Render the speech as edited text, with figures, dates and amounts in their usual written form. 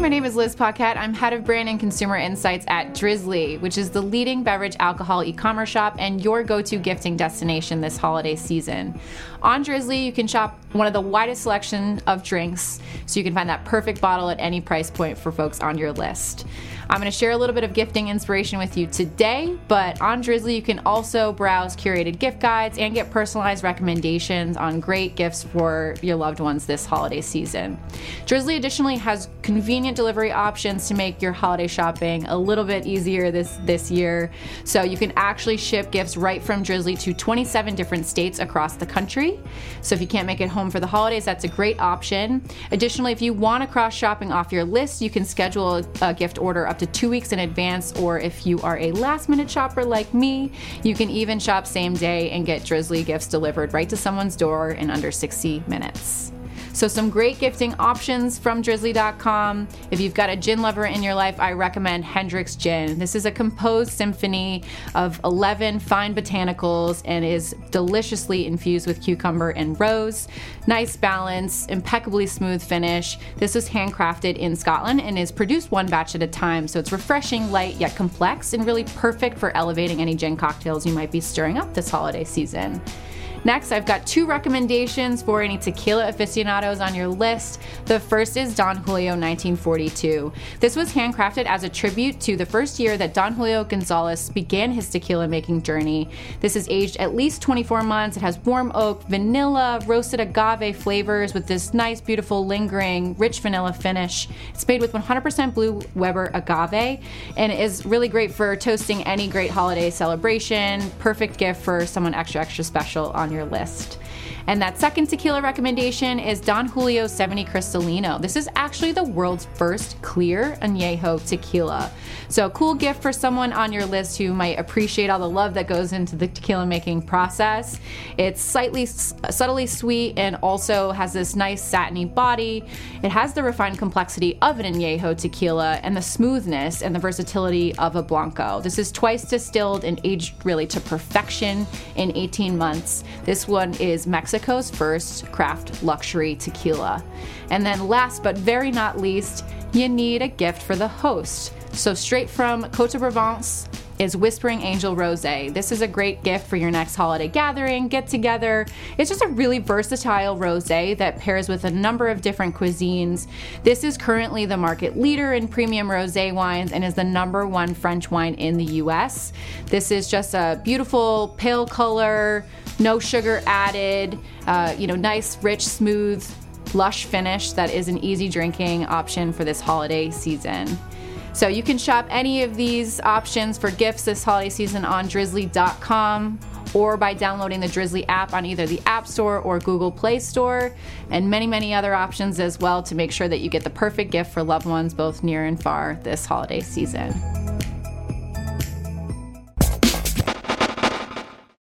my name is Liz Paquette. I'm head of brand and consumer insights at Drizly, which is the leading beverage alcohol e-commerce shop and your go-to gifting destination this holiday season. On Drizly, you can shop one of the widest selection of drinks, so you can find that perfect bottle at any price point for folks on your list. I'm going to share a little bit of gifting inspiration with you today, but on Drizly, you can also browse curated gift guides and get personalized recommendations on great gifts for your loved ones this holiday season. Drizly additionally has convenient delivery options to make your holiday shopping a little bit easier this year. So you can actually ship gifts right from Drizly to 27 different states across the country. So if you can't make it home for the holidays, that's a great option. Additionally, if you want to cross shopping off your list, you can schedule a gift order up to 2 weeks in advance, or if you are a last minute shopper like me, you can even shop same day and get Drizly gifts delivered right to someone's door in under 60 minutes. So some great gifting options from Drizly.com. If you've got a gin lover in your life, I recommend Hendrick's Gin. This is a composed symphony of 11 fine botanicals and is deliciously infused with cucumber and rose. Nice balance, impeccably smooth finish. This was handcrafted in Scotland and is produced one batch at a time, so it's refreshing, light, yet complex, and really perfect for elevating any gin cocktails you might be stirring up this holiday season. Next, I've got 2 recommendations for any tequila aficionados on your list. The first is Don Julio 1942. This was handcrafted as a tribute to the first year that Don Julio Gonzalez began his tequila making journey. This is aged at least 24 months. It has warm oak, vanilla, roasted agave flavors with this nice, beautiful, lingering, rich vanilla finish. It's made with 100% Blue Weber agave and is really great for toasting any great holiday celebration. Perfect gift for someone extra, extra special on your list. And that second tequila recommendation is Don Julio 70 Cristalino. This is actually the world's first clear añejo tequila. So a cool gift for someone on your list who might appreciate all the love that goes into the tequila making process. It's subtly sweet and also has this nice satiny body. It has the refined complexity of an añejo tequila and the smoothness and the versatility of a blanco. This is twice distilled and aged really to perfection in 18 months. This one is Mexico's first craft luxury tequila. And then last but very not least, you need a gift for the host. So straight from Côte de Provence is Whispering Angel Rosé. This is a great gift for your next holiday gathering, get together. It's just a really versatile rosé that pairs with a number of different cuisines. This is currently the market leader in premium rosé wines and is the #1 French wine in the US. This is just a beautiful pale color, no sugar added, nice, rich, smooth, lush finish that is an easy drinking option for this holiday season. So you can shop any of these options for gifts this holiday season on Drizly.com or by downloading the Drizly app on either the App Store or Google Play Store, and many, many other options as well to make sure that you get the perfect gift for loved ones both near and far this holiday season.